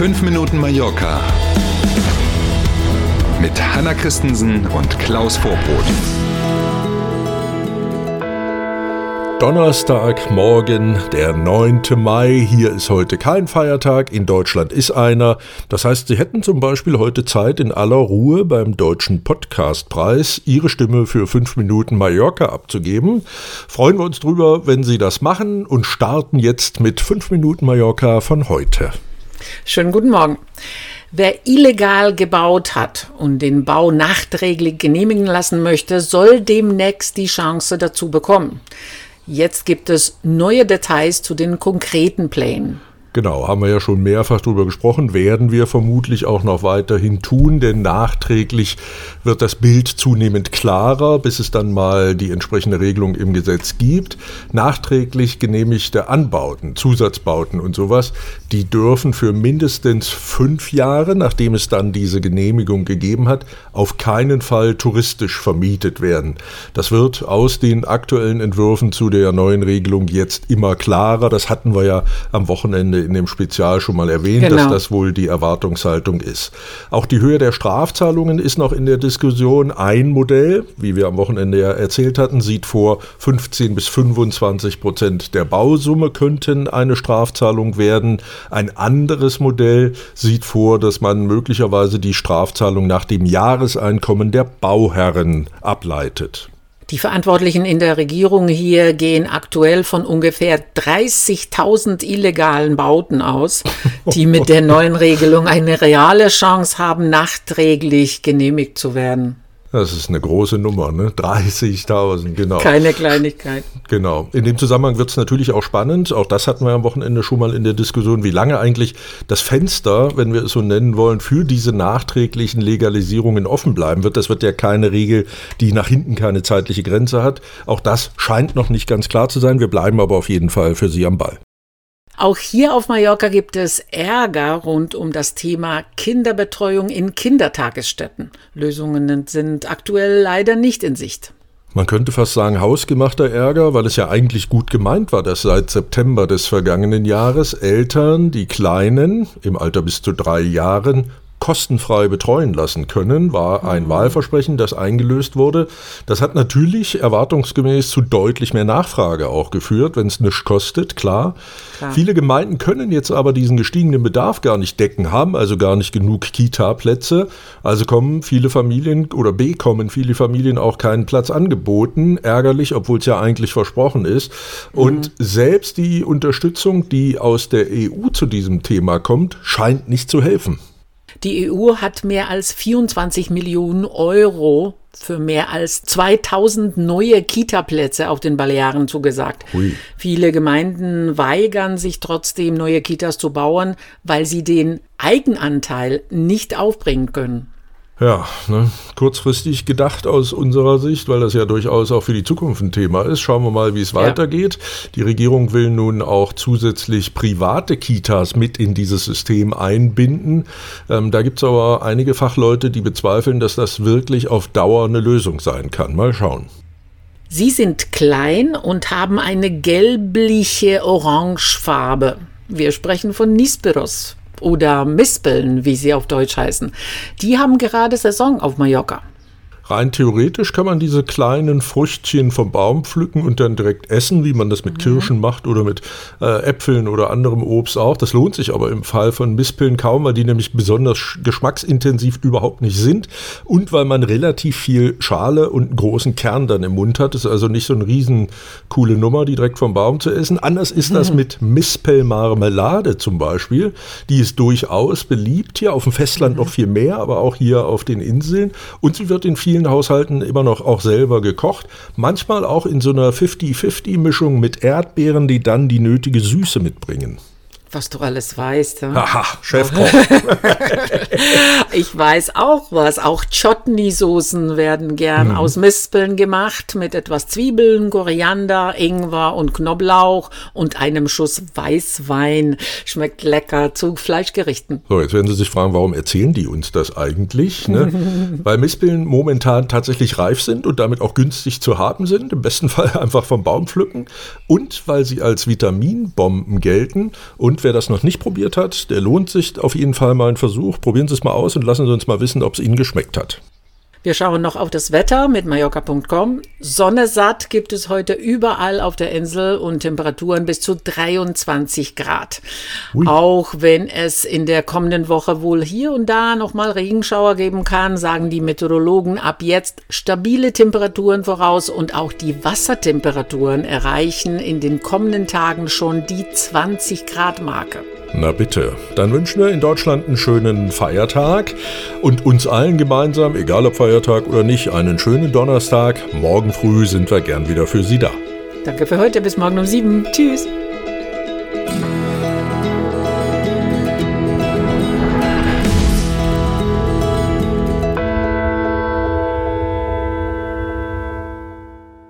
5 Minuten Mallorca mit Hanna Christensen und Klaus Vorbrot. Donnerstagmorgen, der 9. Mai. Hier ist heute kein Feiertag, in Deutschland ist einer. Das heißt, Sie hätten zum Beispiel heute Zeit, in aller Ruhe beim Deutschen Podcastpreis Ihre Stimme für 5 Minuten Mallorca abzugeben. Freuen wir uns drüber, wenn Sie das machen, und starten jetzt mit 5 Minuten Mallorca von heute. Schönen guten Morgen. Wer illegal gebaut hat und den Bau nachträglich genehmigen lassen möchte, soll demnächst die Chance dazu bekommen. Jetzt gibt es neue Details zu den konkreten Plänen. Genau, haben wir ja schon mehrfach drüber gesprochen, werden wir vermutlich auch noch weiterhin tun, denn nachträglich wird das Bild zunehmend klarer, bis es dann mal die entsprechende Regelung im Gesetz gibt. Nachträglich genehmigte Anbauten, Zusatzbauten und sowas, die dürfen für mindestens 5 Jahre, nachdem es dann diese Genehmigung gegeben hat, auf keinen Fall touristisch vermietet werden. Das wird aus den aktuellen Entwürfen zu der neuen Regelung jetzt immer klarer. Das hatten wir ja am Wochenende in dem Spezial schon mal erwähnt, Dass das wohl die Erwartungshaltung ist. Auch die Höhe der Strafzahlungen ist noch in der Diskussion. Ein Modell, wie wir am Wochenende ja erzählt hatten, sieht vor, 15-25% der Bausumme könnten eine Strafzahlung werden. Ein anderes Modell sieht vor, dass man möglicherweise die Strafzahlung nach dem Jahreseinkommen der Bauherren ableitet. Die Verantwortlichen in der Regierung hier gehen aktuell von ungefähr 30.000 illegalen Bauten aus, die mit der neuen Regelung eine reale Chance haben, nachträglich genehmigt zu werden. Das ist eine große Nummer, ne? 30.000, genau. Keine Kleinigkeit. Genau. In dem Zusammenhang wird es natürlich auch spannend, auch das hatten wir am Wochenende schon mal in der Diskussion, wie lange eigentlich das Fenster, wenn wir es so nennen wollen, für diese nachträglichen Legalisierungen offen bleiben wird. Das wird ja keine Regel, die nach hinten keine zeitliche Grenze hat. Auch das scheint noch nicht ganz klar zu sein. Wir bleiben aber auf jeden Fall für Sie am Ball. Auch hier auf Mallorca gibt es Ärger rund um das Thema Kinderbetreuung in Kindertagesstätten. Lösungen sind aktuell leider nicht in Sicht. Man könnte fast sagen hausgemachter Ärger, weil es ja eigentlich gut gemeint war, dass seit September des vergangenen Jahres Eltern die Kleinen im Alter bis zu 3 Jahren kostenfrei betreuen lassen können, war ein Wahlversprechen, das eingelöst wurde. Das hat natürlich erwartungsgemäß zu deutlich mehr Nachfrage auch geführt, wenn es nichts kostet, klar. Viele Gemeinden können jetzt aber diesen gestiegenen Bedarf gar nicht decken, haben also gar nicht genug Kita-Plätze. Also bekommen viele Familien auch keinen Platz angeboten. Ärgerlich, obwohl es ja eigentlich versprochen ist. Und selbst die Unterstützung, die aus der EU zu diesem Thema kommt, scheint nicht zu helfen. Die EU hat mehr als 24 Millionen Euro für mehr als 2000 neue Kita-Plätze auf den Balearen zugesagt. Ui. Viele Gemeinden weigern sich trotzdem, neue Kitas zu bauen, weil sie den Eigenanteil nicht aufbringen können. Ja, kurzfristig gedacht aus unserer Sicht, weil das ja durchaus auch für die Zukunft ein Thema ist. Schauen wir mal, wie es weitergeht. Die Regierung will nun auch zusätzlich private Kitas mit in dieses System einbinden. Da gibt es aber einige Fachleute, die bezweifeln, dass das wirklich auf Dauer eine Lösung sein kann. Mal schauen. Sie sind klein und haben eine gelbliche Orangefarbe. Wir sprechen von Nísperos. Oder Mispeln, wie sie auf Deutsch heißen. Die haben gerade Saison auf Mallorca. Rein theoretisch kann man diese kleinen Früchtchen vom Baum pflücken und dann direkt essen, wie man das mit Kirschen macht oder mit Äpfeln oder anderem Obst auch. Das lohnt sich aber im Fall von Mispeln kaum, weil die nämlich besonders geschmacksintensiv überhaupt nicht sind und weil man relativ viel Schale und einen großen Kern dann im Mund hat. Das ist also nicht so eine riesen coole Nummer, die direkt vom Baum zu essen. Anders ist das mit Mispelmarmelade zum Beispiel. Die ist durchaus beliebt, hier auf dem Festland noch viel mehr, aber auch hier auf den Inseln. Und sie wird in vielen Haushalten immer noch auch selber gekocht. Manchmal auch in so einer 50-50-Mischung mit Erdbeeren, die dann die nötige Süße mitbringen. Was du alles weißt. Ja? Haha, Chefkoch. Ich weiß auch was. Auch Chutney-Soßen werden gern aus Mispeln gemacht mit etwas Zwiebeln, Koriander, Ingwer und Knoblauch und einem Schuss Weißwein. Schmeckt lecker zu Fleischgerichten. So, jetzt werden Sie sich fragen, warum erzählen die uns das eigentlich? Ne? Weil Mispeln momentan tatsächlich reif sind und damit auch günstig zu haben sind. Im besten Fall einfach vom Baum pflücken. Und weil sie als Vitaminbomben gelten und Und wer das noch nicht probiert hat, der lohnt sich auf jeden Fall mal einen Versuch. Probieren Sie es mal aus und lassen Sie uns mal wissen, ob es Ihnen geschmeckt hat. Wir schauen noch auf das Wetter mit Mallorca.com. Sonne satt gibt es heute überall auf der Insel und Temperaturen bis zu 23 Grad. Ui. Auch wenn es in der kommenden Woche wohl hier und da nochmal Regenschauer geben kann, sagen die Meteorologen ab jetzt stabile Temperaturen voraus und auch die Wassertemperaturen erreichen in den kommenden Tagen schon die 20 Grad Marke. Na bitte, dann wünschen wir in Deutschland einen schönen Feiertag und uns allen gemeinsam, egal ob Feiertag oder nicht, einen schönen Donnerstag. Morgen früh sind wir gern wieder für Sie da. Danke für heute, bis morgen um 7. Tschüss.